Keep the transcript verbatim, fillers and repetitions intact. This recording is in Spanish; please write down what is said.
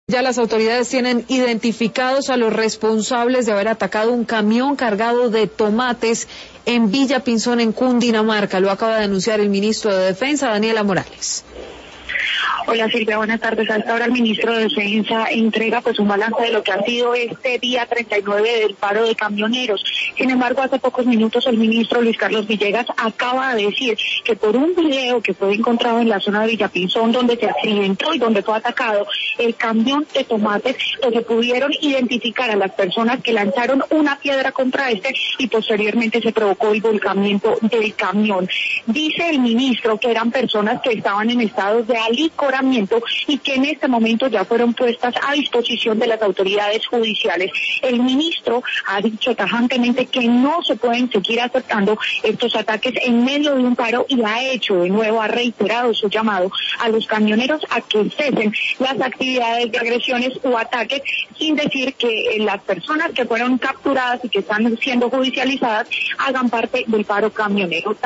Ya las autoridades tienen identificados a los responsables de haber atacado un camión cargado de tomates en Villa Pinzón, en Cundinamarca. Lo acaba de anunciar el ministro de Defensa, Daniela Morales. Hola Silvia, buenas tardes. A esta hora el ministro de Defensa entrega pues un balance de lo que ha sido este día treinta y nueve del paro de camioneros. Sin embargo, hace pocos minutos el ministro Luis Carlos Villegas acaba de decir que por un video que fue encontrado en la zona de Villapinzón, donde se accidentó y donde fue atacado el camión de tomates, pues se pudieron identificar a las personas que lanzaron una piedra contra este y posteriormente se provocó el volcamiento del camión. Dice el ministro que eran personas que estaban en estados de alicoramiento y que en este momento ya fueron puestas a disposición de las autoridades judiciales. El ministro ha dicho tajantemente que no se pueden seguir aceptando estos ataques en medio de un paro y ha hecho de nuevo, ha reiterado su llamado a los camioneros a que cesen las actividades de agresiones o ataques, sin decir que las personas que fueron capturadas y que están siendo judicializadas hagan parte del paro camionero.